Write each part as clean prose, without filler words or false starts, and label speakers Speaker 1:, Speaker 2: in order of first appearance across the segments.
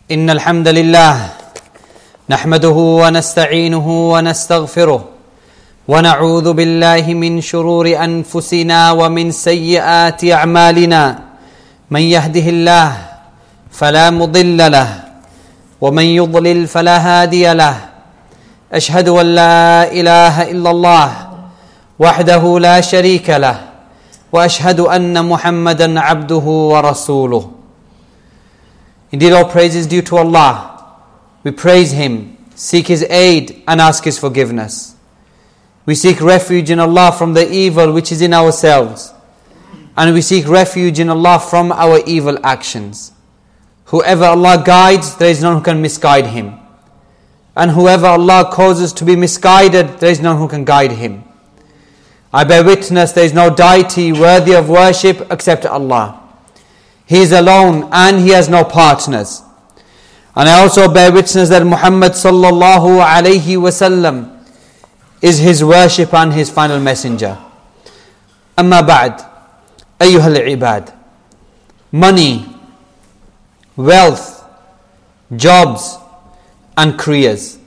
Speaker 1: إن الحمد لله نحمده ونستعينه ونستغفره ونعوذ بالله من شرور أنفسنا ومن سيئات أعمالنا من يهده الله فلا مضل له ومن يضلل فلا هادي له أشهد أن لا إله إلا الله وحده لا شريك له وأشهد أن محمدا عبده ورسوله. Indeed, all praise is due to Allah. We praise Him, seek His aid and ask His forgiveness. We seek refuge in Allah from the evil which is in ourselves, and we seek refuge in Allah from our evil actions. Whoever Allah guides, there is none who can misguide him. And whoever Allah causes to be misguided, there is none who can guide him. I bear witness there is no deity worthy of worship except Allah. He is alone and He has no partners. And I also bear witness that Muhammad sallallahu alayhi wasallam is His worship and His final messenger. Amma ba'd, ayyuhal ibad. Money, wealth, jobs and careers.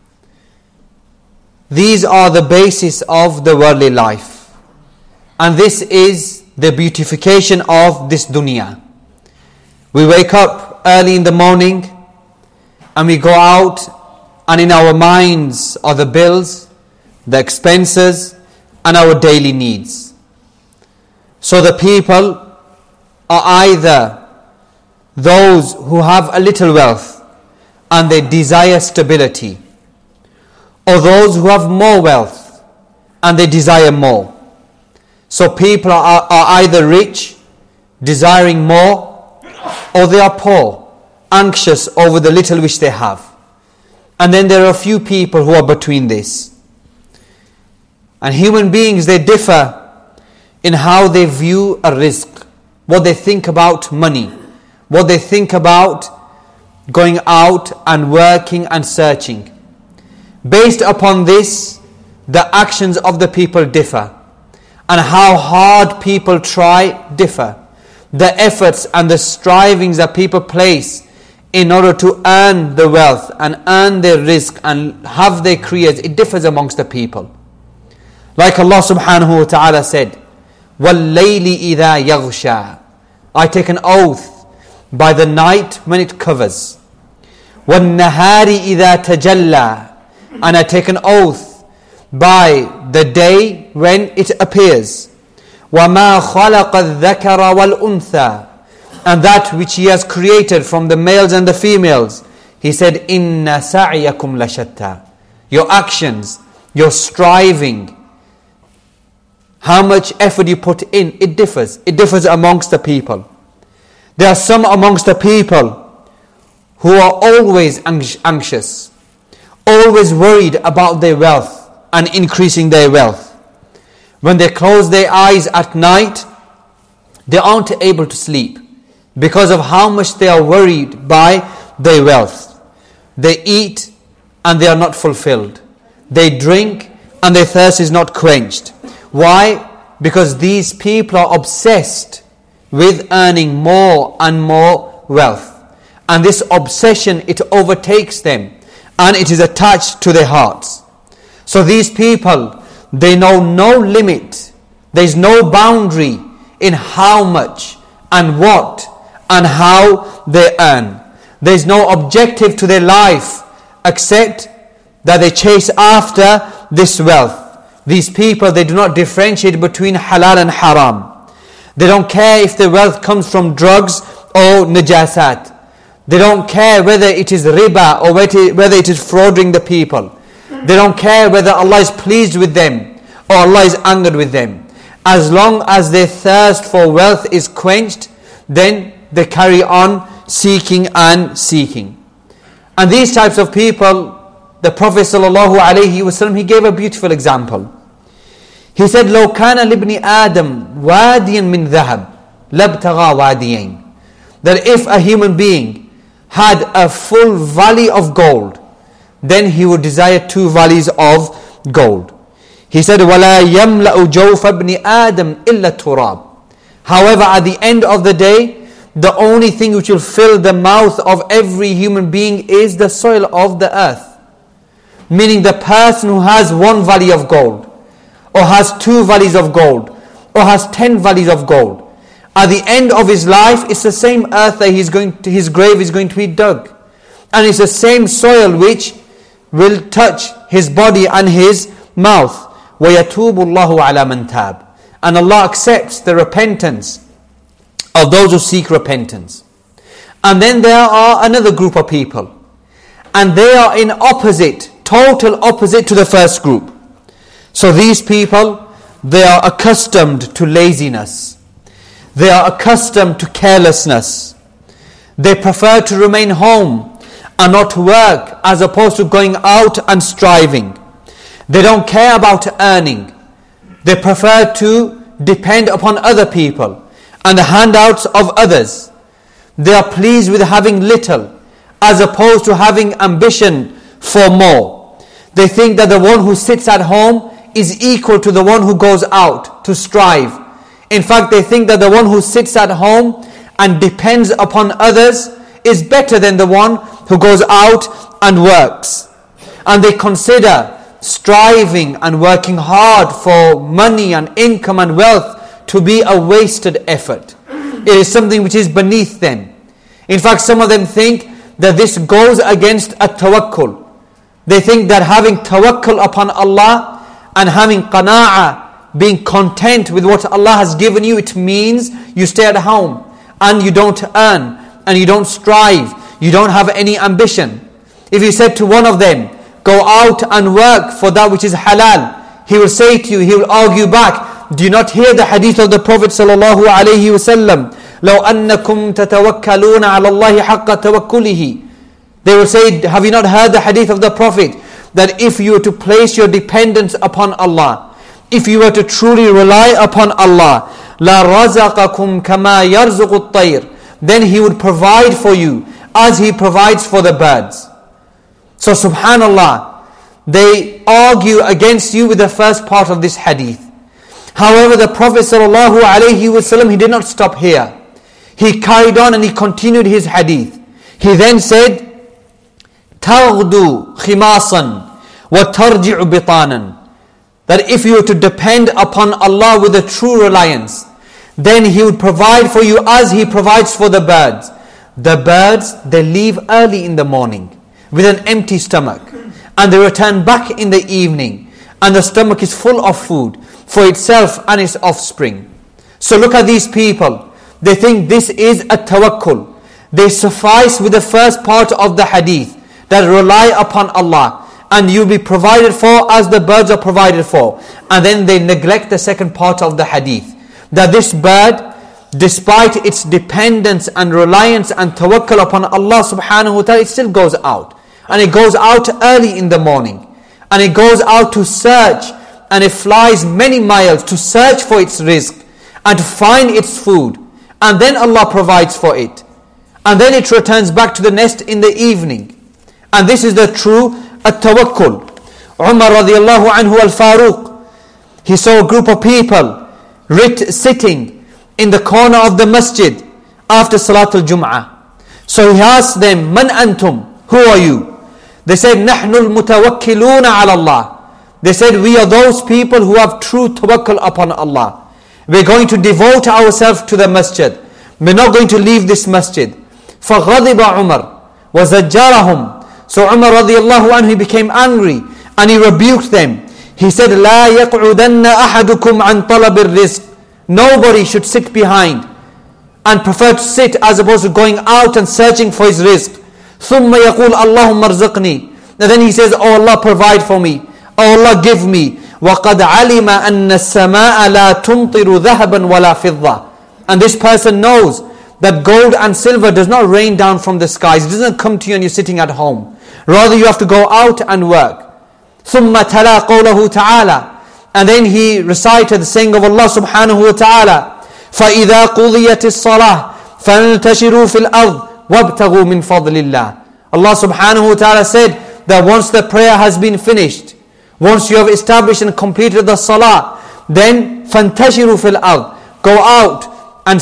Speaker 1: These are the basis of the worldly life. And this is the beautification of this dunya. We wake up early in the morning and we go out, and in our minds are the bills, the expenses and our daily needs. So the people are either those who have a little wealth and they desire stability, or those who have more wealth and they desire more. So people are either rich, desiring more, or they are poor, anxious over the little which they have. And then there are a few people who are between this. And human beings, they differ in how they view a rizq, what they think about money, what they think about going out and working and searching. Based upon this, the actions of the people differ, and how hard people try differ. The efforts and the strivings that people place in order to earn the wealth and earn their rizq and have their careers, it differs amongst the people. Like Allah subhanahu wa ta'ala said, وَاللَّيْلِ إِذَا يَغْشَى, I take an oath by the night when it covers. وَالنَّهَارِ إِذَا تَجَلَّى, and I take an oath by the day when it appears. وَمَا خَلَقَ الذَّكَرَ وَالْأُنْثَى, and that which He has created from the males and the females. He said, إِنَّ سَعْيَكُمْ لَشَتَّى, your actions, your striving, how much effort you put in, it differs. It differs amongst the people. There are some amongst the people who are always anxious, always worried about their wealth and increasing their wealth. When they close their eyes at night, they aren't able to sleep because of how much they are worried by their wealth. They eat and they are not fulfilled. They drink and their thirst is not quenched. Why? Because these people are obsessed with earning more and more wealth. And this obsession, it overtakes them and it is attached to their hearts. So these people, they know no limit. There is no boundary in how much and what and how they earn. There is no objective to their life except that they chase after this wealth. These people, they do not differentiate between halal and haram. They don't care if the wealth comes from drugs or najasat. They don't care whether it is riba or whether it is frauding the people. They don't care whether Allah is pleased with them or Allah is angered with them. As long as their thirst for wealth is quenched, then they carry on seeking and seeking. And these types of people, the Prophet ﷺ, he gave a beautiful example. He said, لو كان لابن آدم واديا من ذهب لابتغى واديين. That if a human being had a full valley of gold, then he would desire 2 valleys of gold. He said, وَلَا يَمْلَأُ جَوْفَ ابْنِ آدَمْ إِلَّا التُّرَابِ. However, at the end of the day, the only thing which will fill the mouth of every human being is the soil of the earth. Meaning the person who has 1 valley of gold, or has 2 valleys of gold, or has 10 valleys of gold, at the end of his life, it's the same earth that his grave is going to be dug. And it's the same soil which will touch his body and his mouth. وَيَتُوبُ اللَّهُ عَلَى مَنْ تَابَ. And Allah accepts the repentance of those who seek repentance. And then there are another group of people. And they are in opposite, total opposite to the first group. So these people, they are accustomed to laziness. They are accustomed to carelessness. They prefer to remain home and not work as opposed to going out and striving. They don't care about earning. They prefer to depend upon other people and the handouts of others. They are pleased with having little as opposed to having ambition for more. They think that the one who sits at home is equal to the one who goes out to strive. In fact, they think that the one who sits at home and depends upon others is better than the one who goes out and works. And they consider striving and working hard for money and income and wealth to be a wasted effort. It is something which is beneath them. In fact, some of them think that this goes against at-tawakkul. They think that having tawakkul upon Allah and having qana'ah, being content with what Allah has given you, it means you stay at home and you don't earn and you don't strive, you don't have any ambition. If you said to one of them, go out and work for that which is halal, he will say to you, he will argue back, do you not hear the hadith of the Prophet sallallahu alaihi wasallam? لو أنكم تتوكلون على الله حق توكله. They will say, have you not heard the hadith of the Prophet, that if you were to place your dependence upon Allah, if you were to truly rely upon Allah, لَرَزَقَكُمْ كَمَا يَرْزُقُ الطَّيْرِ, then He would provide for you as He provides for the birds. So subhanallah, they argue against you with the first part of this hadith. However, the Prophet ﷺ, he did not stop here. He carried on and he continued his hadith. He then said, تَغْدُو خِمَاصًا وَتَرْجِعُ بِطَانًا, that if you were to depend upon Allah with a true reliance, then He would provide for you as He provides for the birds. The birds, they leave early in the morning with an empty stomach, and they return back in the evening, and the stomach is full of food for itself and its offspring. So look at these people. They think this is a tawakkul. They suffice with the first part of the hadith, that rely upon Allah and you'll be provided for as the birds are provided for. And then they neglect the second part of the hadith, that this bird, despite its dependence and reliance and tawakkul upon Allah subhanahu wa ta'ala, it still goes out. And it goes out early in the morning. And it goes out to search, and it flies many miles to search for its rizq and to find its food. And then Allah provides for it. And then it returns back to the nest in the evening. And this is the true at-tawakkul. Umar radiallahu anhu al-Faruq, he saw a group of people sitting in the corner of the masjid after Salatul Jum'ah. So he asked them, Man antum? Who are you? They said, Nahnu al-mutawakkiluna ala Allah. They said, we are those people who have true tawakkul upon Allah. We're going to devote ourselves to the masjid. We're not going to leave this masjid. فَغَضِبَ عُمَرْ وَزَجَّرَهُمْ. So Umar radiallahu anhu, he became angry and he rebuked them. He said, لَا يَقْعُدَنَّ أَحَدُكُمْ عَنْ طَلَبِ الرِّزْقِ. Nobody should sit behind and prefer to sit as opposed to going out and searching for his rizq. ثُمَّ يَقُولُ اللَّهُمَّ ارْزِقْنِي. And then he says, oh Allah, provide for me. Oh Allah, give me. وَقَدْ عَلِمَ أَنَّ السَّمَاءَ لَا تُمْطِرُ ذَهَبًا وَلَا فِضَّةً. And this person knows that gold and silver does not rain down from the skies. It doesn't come to you and you're sitting at home. Rather, you have to go out and work. ثُمَّ تَلَا قَوْلَهُ تَعَالَى. And then he recited the saying of Allah subhanahu wa ta'ala, فَإِذَا قُضِيَتِ الصَّلَاةِ فَانْتَشِرُوا فِي الْأَرْضِ وَابْتَغُوا مِنْ فَضْلِ اللَّهِ. Allah subhanahu wa ta'ala said that once the prayer has been finished, once you have established and completed the salah, then فَانْتَشِرُوا فِي الْأَرْضِ. Go out and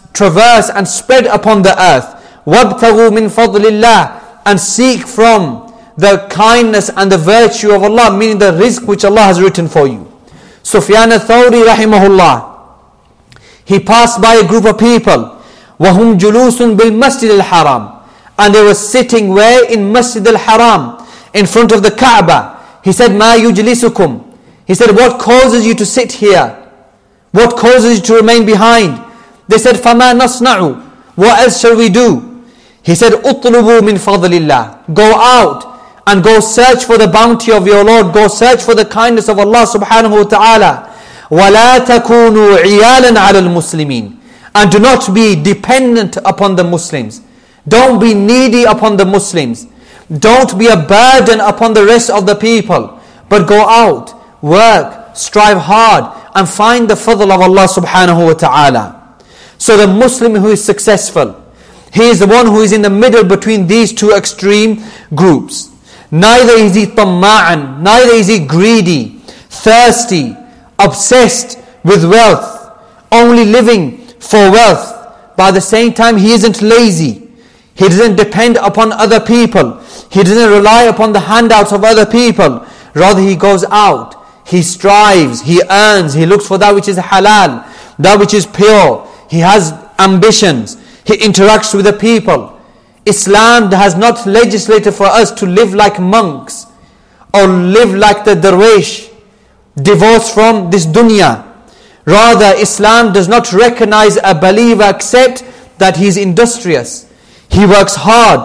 Speaker 1: traverse and spread upon the earth. وَابْتَغُوا مِنْ فَضْلِ اللَّهِ, and seek from the kindness and the virtue of Allah, meaning the rizq which Allah has written for you. Sufyan al-Thawri rahimahullah, he passed by a group of people, وَهُمْ جُلُوسٌ بِالْمَسْجِدِ الْحَرَامِ, and they were sitting where? In Masjid al-Haram, in front of the Kaaba. He said, مَا يُجْلِسُكُمْ, he said, what causes you to sit here? What causes you to remain behind? They said, فَمَا نَصْنَعُ, what else shall we do? He said, اُطْلُبُوا مِنْ فَضْلِ اللَّهِ, go out and go search for the bounty of your Lord, go search for the kindness of Allah subhanahu wa ta'ala. وَلَا تَكُونُوا عِيَالًا عَلَى الْمُسْلِمِينَ, and do not be dependent upon the Muslims. Don't be needy upon the Muslims. Don't be a burden upon the rest of the people. But go out, work, strive hard, and find the fadl of Allah subhanahu wa ta'ala. So the Muslim who is successful, he is the one who is in the middle between these two extreme groups. Neither is he tamma'an, neither is he greedy, thirsty, obsessed with wealth, only living for wealth. But at the same time, he isn't lazy. He doesn't depend upon other people. He doesn't rely upon the handouts of other people. Rather, he goes out, he strives, he earns, he looks for that which is halal, that which is pure. He has ambitions. He interacts with the people. Islam has not legislated for us to live like monks or live like the darwish, divorced from this dunya. Rather, Islam does not recognize a believer except that he is industrious. He works hard.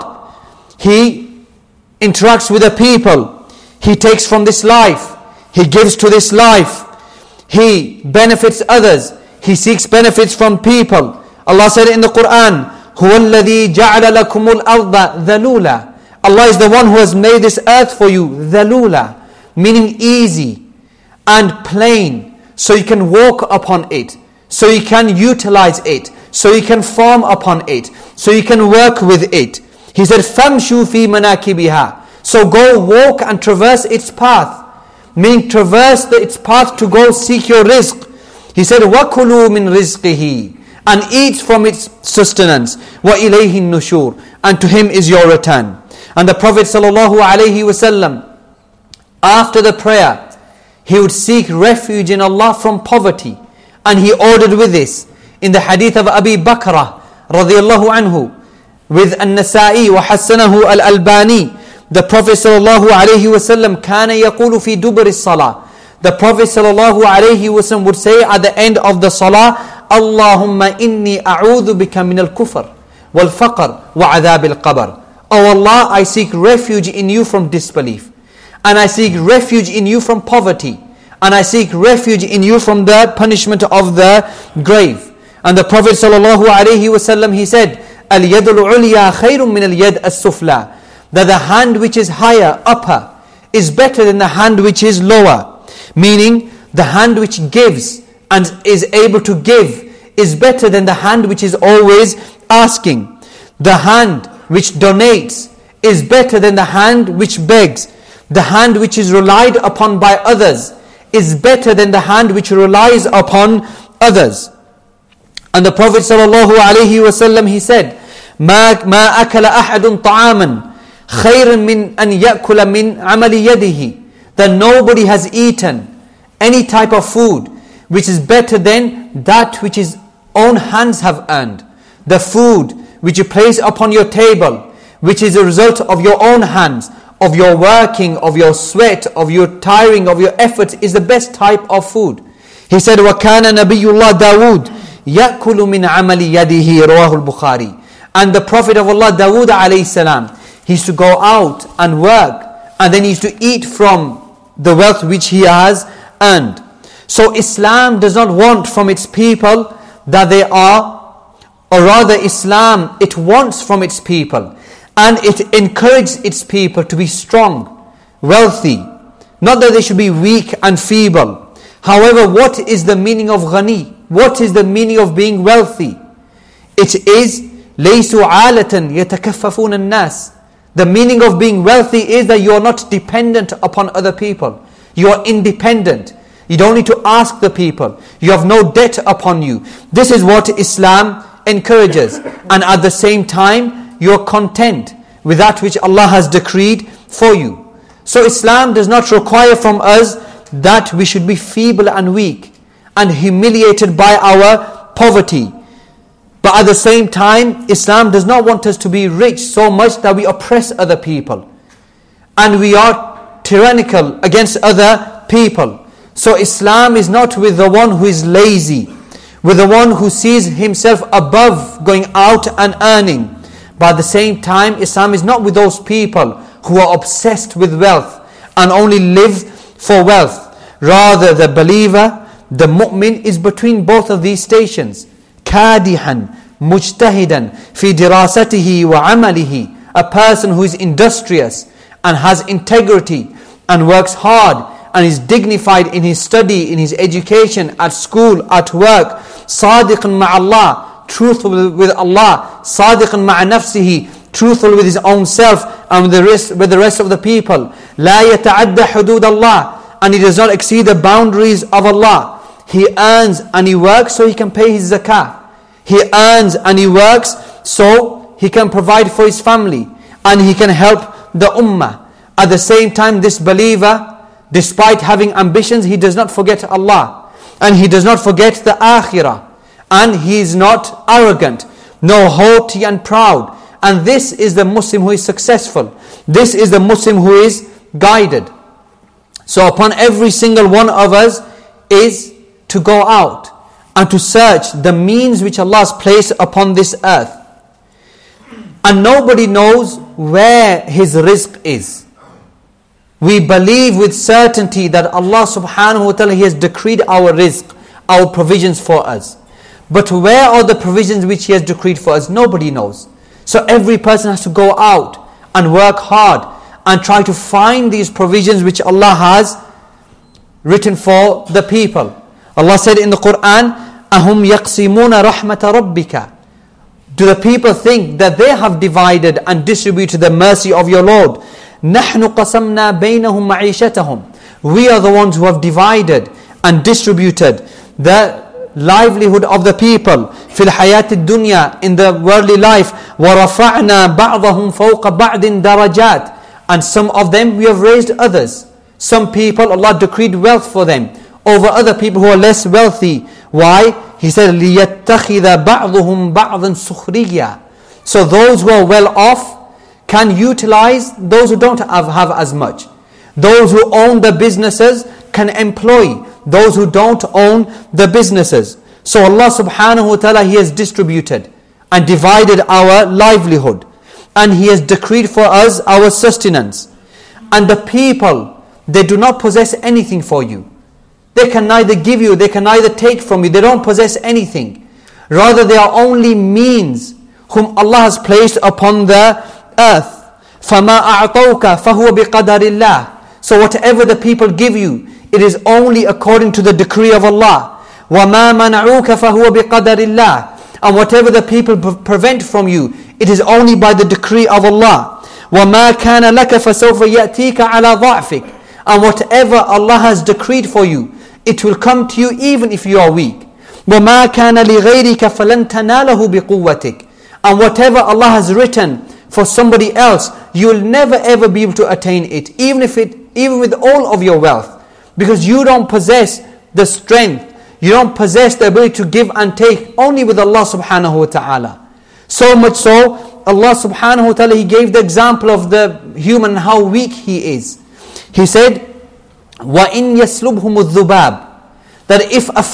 Speaker 1: He interacts with the people. He takes from this life. He gives to this life. He benefits others. He seeks benefits from people. Allah said in the Quran, هُوَ الَّذِي جَعَلَ لَكُمُ الْأَرْضَ ذَلُولًا, Allah is the one who has made this earth for you, ذَلُولًا, meaning easy and plain, so you can walk upon it, so you can utilize it, so you can farm upon it, so you can work with it. He said, فَامْشُوا فِي مَنَاكِبِهَا, so go walk and traverse its path, meaning traverse its path to go seek your rizq. He said, وَكُلُوا مِنْ رِزْقِهِ, and eat from its sustenance. وَإِلَيْهِ النُّشُورِ, and to him is your return. And the Prophet ﷺ, after the prayer, he would seek refuge in Allah from poverty. And he ordered with this, in the hadith of Abi Bakrah radiyallahu anhu, with An-Nasa'i wa Hassanahu al-Albani, the Prophet ﷺ كَانَ يَقُولُ فِي دُبْرِ الصَّلَاةِ, the Prophet ﷺ would say at the end of the salah, Allahumma inni a'udhu bika min al-kufr wal-faqr wa adhab al-qabr. Oh Allah, I seek refuge in you from disbelief, and I seek refuge in you from poverty, and I seek refuge in you from the punishment of the grave. And the Prophet ﷺ, he said, al-yad al-ulya khayrun min al-yad as-sufla, that the hand which is higher, upper, is better than the hand which is lower. Meaning, the hand which gives and is able to give is better than the hand which is always asking. The hand which donates is better than the hand which begs. The hand which is relied upon by others is better than the hand which relies upon others. And the Prophet ﷺ, he said, ما أكل أحد طعاما خيرا من أن يأكل من عمل يده, that nobody has eaten any type of food which is better than that which his own hands have earned. The food which you place upon your table, which is a result of your own hands, of your working, of your sweat, of your tiring, of your efforts, is the best type of food. He said, وَكَانَ نَبِيُّ اللَّهِ دَاوُودَ يَأْكُلُ مِنْ عَمَلِ يَدِهِ رواه البخاري. And the Prophet of Allah, Dawood alayhi salam, he used to go out and work, and then he used to eat from the wealth which he has earned. So Islam does not want from its people that they are, or rather Islam, it wants from its people, and it encourages its people to be strong, wealthy. Not that they should be weak and feeble. However, what is the meaning of ghani? What is the meaning of being wealthy? It is لَيْسُوا عَالَةً يَتَكَفَّفُونَ النَّاسِ. The meaning of being wealthy is that you are not dependent upon other people. You are independent. You don't need to ask the people. You have no debt upon you. This is what Islam encourages, and at the same time you're content with that which Allah has decreed for you. So Islam does not require from us that we should be feeble and weak and humiliated by our poverty. But at the same time, Islam does not want us to be rich so much that we oppress other people and we are tyrannical against other people. So Islam is not with the one who is lazy, with the one who sees himself above going out and earning. But at the same time, Islam is not with those people who are obsessed with wealth and only live for wealth. Rather, the believer, the mu'min, is between both of these stations. كادحا مجتهدا في دراسته وعمله. A person who is industrious and has integrity and works hard and is dignified in his study, in his education, at school, at work. صادق مع Allah, truthful with Allah. صادق مع نفسه, truthful with his own self and with the rest of the people. لا يتعدى حدود الله, and he does not exceed the boundaries of Allah. He earns and he works so he can pay his zakah. He earns and he works so he can provide for his family and he can help the ummah. At the same time, this believer, despite having ambitions, he does not forget Allah and he does not forget the akhirah, and he is not arrogant, nor haughty and proud. And this is the Muslim who is successful. This is the Muslim who is guided. So upon every single one of us is to go out and to search the means which Allah has placed upon this earth. And nobody knows where his rizq is. We believe with certainty that Allah subhanahu wa ta'ala, He has decreed our rizq, our provisions for us. But where are the provisions which He has decreed for us? Nobody knows. So every person has to go out and work hard and try to find these provisions which Allah has written for the people. Allah said in the Quran, أَهُمْ يَقْسِمُونَ رَحْمَةَ رَبِّكَ. Do the people think that they have divided and distributed the mercy of your Lord? نَحْنُ قَسَمْنَا بَيْنَهُمْ مَعِيشَتَهُم. We are the ones who have divided and distributed the livelihood of the people في الحياة الدنيا, in the worldly life. وَرَفَعْنَا بَعْضَهُمْ فَوْقَ بَعْضٍ دَرَجَاتٍ. And some of them we have raised others. Some people Allah decreed wealth for them over other people who are less wealthy. Why? He said, لِيَتَّخِذَ بَعْضُهُمْ بَعْضًا سُخْرِيًّا. So those who are well off can utilize those who don't have as much. Those who own the businesses can employ those who don't own the businesses. So Allah subhanahu wa ta'ala, He has distributed and divided our livelihood. And He has decreed for us our sustenance. And the people, they do not possess anything for you. They can neither give you, they can neither take from you. They don't possess anything. Rather, they are only means whom Allah has placed upon the earth. فَمَا أَعْطَوْكَ فَهُوَ بِقَدَرِ اللَّهِ. So whatever the people give you, it is only according to the decree of Allah. وَمَا مَنَعُوكَ فَهُوَ بِقَدَرِ اللَّهِ. And whatever the people prevent from you, it is only by the decree of Allah. وَمَا كَانَ لَكَ فَسَوْفَ يَأْتِيكَ عَلَى ضَعْفِكَ. And whatever Allah has decreed for you, it will come to you even if you are weak. وَمَا كَانَ لِغَيْرِكَ فَلَنْ تَنَالَهُ بِقُوَّتِكَ. And whatever Allah has written for somebody else, you will never ever be able to attain it, even with all of your wealth, because you don't possess the strength, you don't possess the ability to give and take. Only with Allah subhanahu wa ta'ala. So much so, Allah subhanahu wa ta'ala, He gave the example of the human and how weak he is. He said, وَإِنْ يَسْلُبْهُمُ الذُّبَابِ. That if a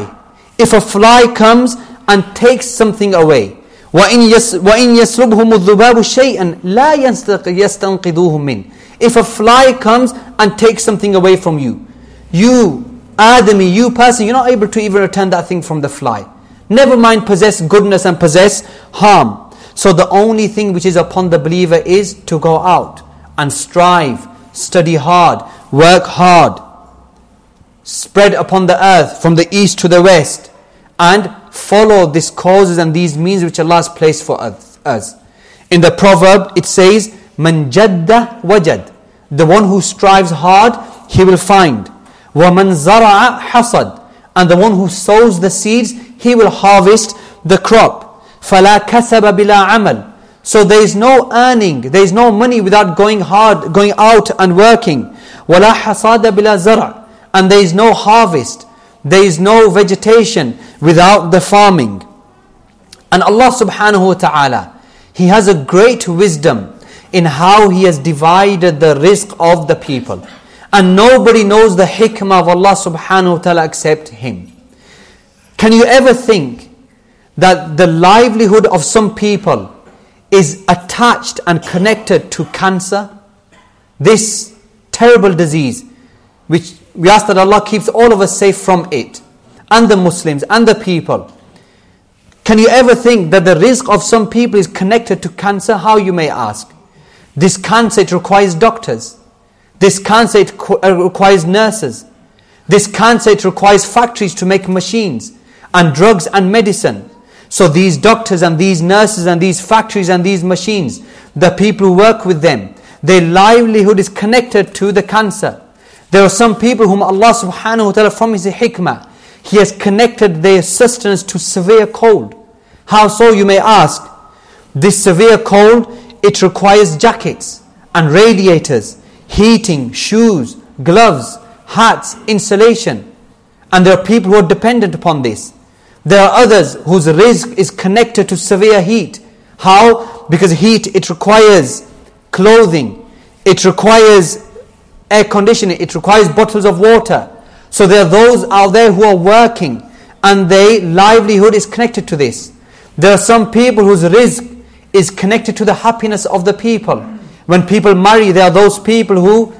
Speaker 1: fly comes and takes something away, وَإِنْ يَسْلُبْهُمُ الذُّبَابُ شَيْئًا لَا يَسْتَنْقِذُوهُ مِنْ. If a fly comes and takes something away from you, you Adami, you person, you're not able to even return that thing from the fly. Never mind possess goodness and possess harm. So the only thing which is upon the believer is to go out and strive, study hard, work hard, spread upon the earth from the east to the west, and follow these causes and these means which Allah has placed for us. In the proverb it says, Man jadda wajad. The one who strives hard, he will find. وَمَنْ زَرَعَ حَصَدْ. And the one who sows the seeds, he will harvest the crop. فَلَا كَسَبَ بِلَا عَمَلٍ. So there is no earning, there is no money without going out and working. وَلَا حَصَادَ بِلَا زَرْعٍ. And there is no harvest, there is no vegetation without the farming. And Allah subhanahu wa ta'ala, He has a great wisdom in how He has divided the rizq of the people. And nobody knows the hikmah of Allah subhanahu wa ta'ala except Him. Can you ever think that the livelihood of some people is attached and connected to cancer? This terrible disease, which we ask that Allah keeps all of us safe from it, and the Muslims and the people. Can you ever think that the rizq of some people is connected to cancer? How, you may ask? This cancer, it requires doctors. This cancer, it requires nurses. This cancer, it requires factories to make machines and drugs and medicine. So these doctors and these nurses and these factories and these machines, the people who work with them, their livelihood is connected to the cancer. There are some people whom Allah subhanahu wa ta'ala, from His hikmah, He has connected their sustenance to severe cold. How so, you may ask? This severe cold, it requires jackets and radiators, heating, shoes, gloves, hats, insulation. And there are people who are dependent upon this. There are others whose rizq is connected to severe heat. How? Because heat, it requires clothing, it requires air conditioning, it requires bottles of water. So there are those out there who are working and their livelihood is connected to this. There are some people whose rizq is connected to the happiness of the people. When people marry, there are those people who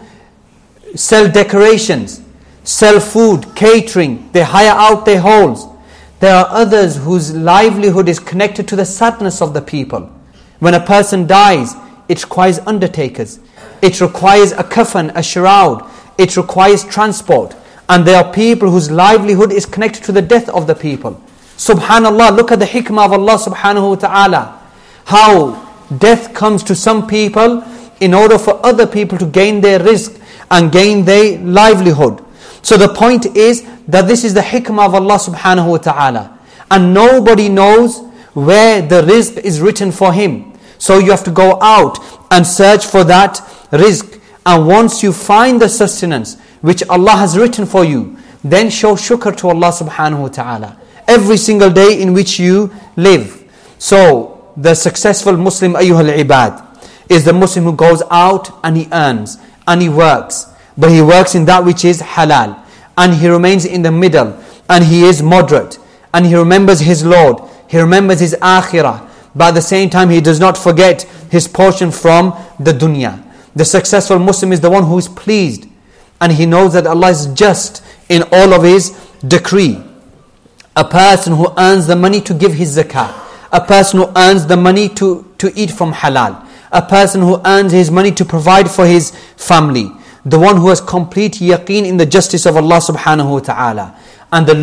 Speaker 1: sell decorations, sell food, catering, they hire out their halls. There are others whose livelihood is connected to the sadness of the people. When a person dies, it requires undertakers. It requires a kafan, a shroud. It requires transport. And there are people whose livelihood is connected to the death of the people. Subhanallah, look at the hikmah of Allah subhanahu wa ta'ala. How death comes to some people in order for other people to gain their rizq and gain their livelihood. So the point is that this is the hikmah of Allah subhanahu wa ta'ala. And nobody knows where the rizq is written for him. So you have to go out and search for that rizq. And once you find the sustenance which Allah has written for you, then show shukr to Allah subhanahu wa ta'ala every single day in which you live. So the successful Muslim, ayyuhal ibad, is the Muslim who goes out and he earns and he works. But he works in that which is halal. And he remains in the middle. And he is moderate. And he remembers his Lord. He remembers his akhirah. But at the same time, he does not forget his portion from the dunya. The successful Muslim is the one who is pleased. And he knows that Allah is just in all of His decree. A person who earns the money to give his zakah. A person who earns the money to eat from halal. A person who earns his money to provide for his family. The one who has complete yaqeen in the justice of Allah subhanahu wa ta'ala. And the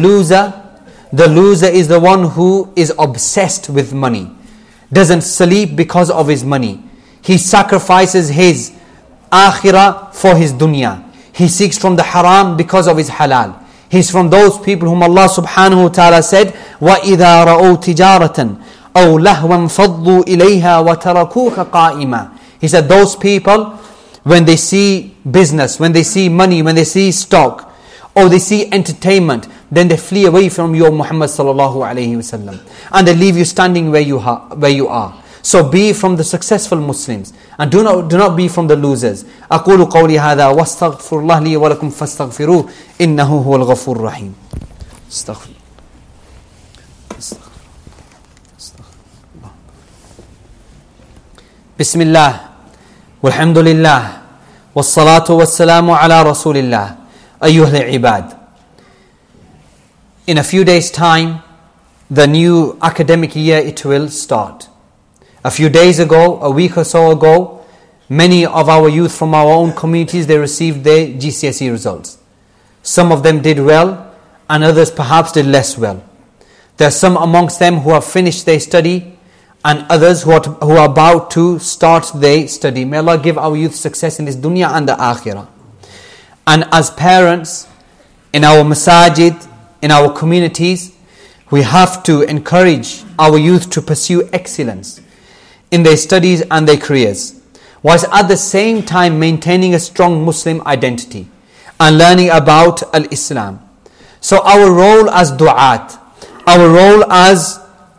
Speaker 1: loser is the one who is obsessed with money. Doesn't sleep because of his money. He sacrifices his akhirah for his dunya. He seeks from the haram because of his halal. He's from those people whom Allah subhanahu wa ta'ala said, وَإِذَا رَأَوْا تِجَارَةً أَوْ لَهْوًا فَضُّوا إِلَيْهَا وَتَرَكُوكَ قَائِمًا. He said those people, when they see business, when they see money, when they see stock, or they see entertainment, then they flee away from you, Muhammad sallallahu alayhi wasallam, and they leave you standing where you are. So be from the successful Muslims, and do not be from the losers. أقول قولي هذا واستغفر الله لي ولكم فاستغفروه إنه هو الغفور الرحيم. استغفر. بسم الله والحمد لله والصلاة والسلام على رسول الله أيها العباد. In a few days' time, the new academic year, it will start. A few days ago, a week or so ago, many of our youth from our own communities, they received their GCSE results. Some of them did well, and others perhaps did less well. There are some amongst them who have finished their study, and others who are about to start their study. May Allah give our youth success in this dunya and the akhirah. And as parents, in our masajid, in our communities, We have to encourage our youth to pursue excellence in their studies and their careers, whilst at the same time maintaining a strong Muslim identity and learning about Al-Islam. So our role as du'at, our role as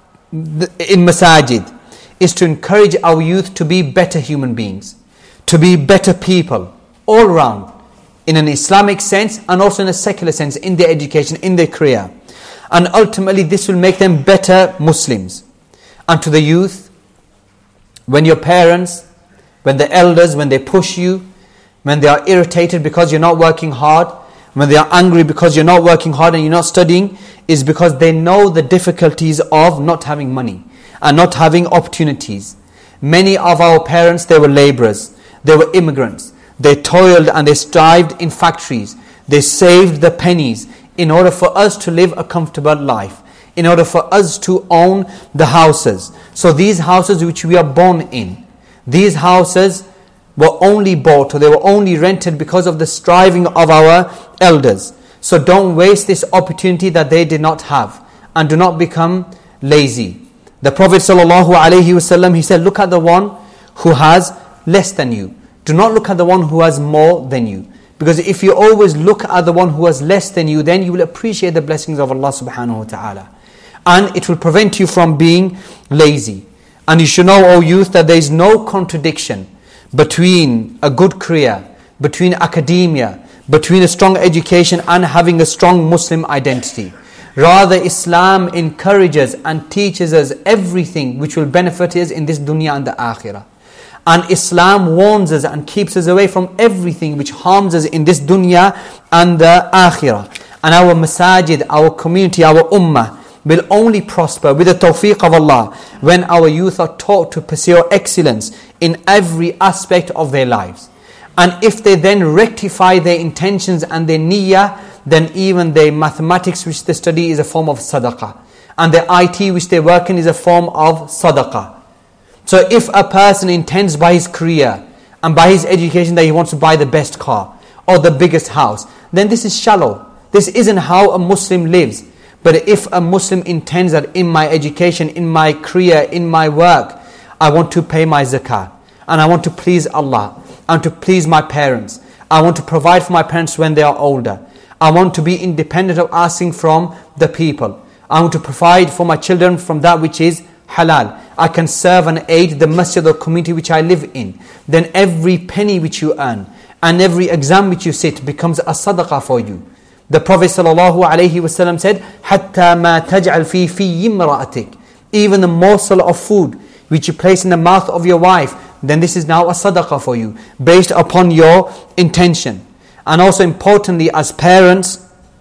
Speaker 1: in masajid, is to encourage our youth to be better human beings, to be better people all around, in an Islamic sense and also in a secular sense, in their education, in their career. And ultimately this will make them better Muslims. And to the youth, when your parents, when the elders, when they push you, when they are irritated because you're not working hard, when they are angry because you're not working hard and you're not studying, is because they know the difficulties of not having money and not having opportunities. Many of our parents, they were labourers, they were immigrants. They toiled and they strived in factories. They saved the pennies in order for us to live a comfortable life, in order for us to own the houses. So these houses which we are born in, these houses were only bought or they were only rented because of the striving of our elders. So don't waste this opportunity that they did not have, and do not become lazy. The Prophet ﷺ, he said, look at the one who has less than you. Do not look at the one who has more than you. Because if you always look at the one who has less than you, then you will appreciate the blessings of Allah subhanahu wa ta'ala. And it will prevent you from being lazy. And you should know, O youth, that there is no contradiction between a good career, between academia, between a strong education and having a strong Muslim identity. Rather, Islam encourages and teaches us everything which will benefit us in this dunya and the akhirah. And Islam warns us and keeps us away from everything which harms us in this dunya and the akhirah. And our masajid, our community, our ummah will only prosper with the tawfiq of Allah when our youth are taught to pursue excellence in every aspect of their lives. And if they then rectify their intentions and their niyyah, then even their mathematics which they study is a form of sadaqah. And their IT which they work in is a form of sadaqah. So if a person intends by his career and by his education that he wants to buy the best car or the biggest house, then this is shallow. This isn't how a Muslim lives. But if a Muslim intends that in my education, in my career, in my work, I want to pay my zakah, and I want to please Allah, and to please my parents, I want to provide for my parents when they are older, I want to be independent of asking from the people, I want to provide for my children from that which is halal, I can serve and aid the masjid or community which I live in, then every penny which you earn and every exam which you sit becomes a sadaqah for you. The Prophet ﷺ said, "Hatta ma taj'al fi imra'atik." Even the morsel of food which you place in the mouth of your wife, then this is now a sadaqah for you, based upon your intention. And also importantly, as parents,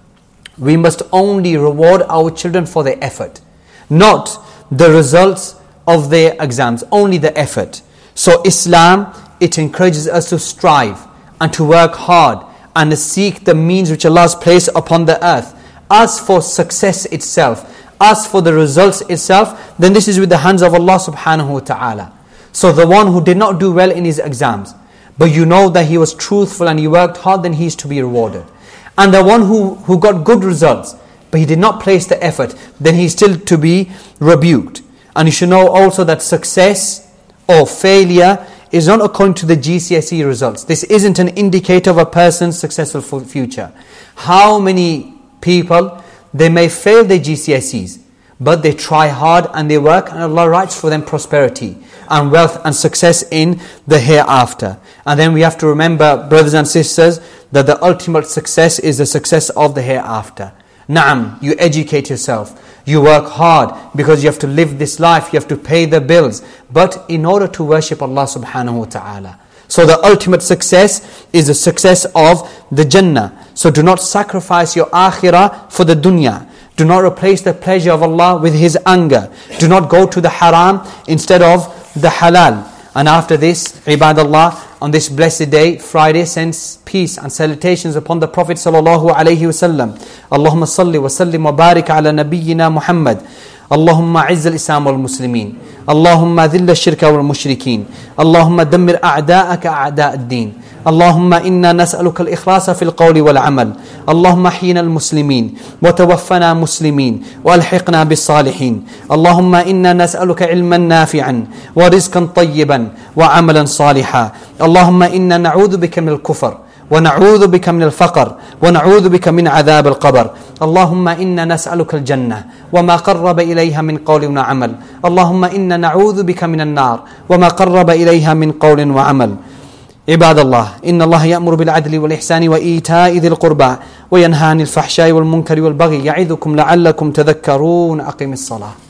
Speaker 1: we must only reward our children for their effort, not the results of their exams, only the effort. So Islam, it encourages us to strive and to work hard and to seek the means which Allah has placed upon the earth. As for success itself, as for the results itself, then this is with the hands of Allah subhanahu wa ta'ala. So the one who did not do well in his exams, but you know that he was truthful and he worked hard, then he is to be rewarded. And the one who got good results, but he did not place the effort, then he is still to be rebuked. And you should know also that success or failure is not according to the GCSE results. This isn't an indicator of a person's successful future. How many people, they may fail their GCSEs, but they try hard and they work, and Allah writes for them prosperity and wealth and success in the hereafter. And then we have to remember, brothers and sisters, that the ultimate success is the success of the hereafter. Naam, you educate yourself, you work hard because you have to live this life, you have to pay the bills, but in order to worship Allah subhanahu wa ta'ala. So the ultimate success is the success of the Jannah. So do not sacrifice your akhirah for the dunya. Do not replace the pleasure of Allah with His anger. Do not go to the haram instead of the halal. And after this, ibadallah, on this blessed day, Friday, sends peace and salutations upon the Prophet sallallahu alaihi wasallam. Allahumma salli wa sallim wa barik ala nabiyyina Muhammad. Allahumma izz al-Islam wal-Muslimin. Allahumma dhill al-shirka wal-mushrikeen. Allahumma dammir a'da'aka a'da' ad-din. اللهم إنا نسألك الإخلاص في القول والعمل. اللهم احينا المسلمين وتوفنا مسلمين والحقنا بالصالحين. اللهم إنا نسألك علما نافعا ورزقا طيبا وعملا صالحا. اللهم إنا نعوذ بك من الكفر ونعوذ بك من الفقر ونعوذ بك من عذاب القبر. اللهم إنا نسألك الجنة وما قرب إليها من قول وعمل. اللهم إنا نعوذ بك من النار وما قرب إليها من قول وعمل. عباد الله، إن الله يأمر بالعدل والإحسان وإيتاء ذي القربى وينهى عن الفحشاء والمنكر والبغي يعظكم لعلكم تذكرون. أقم الصلاة.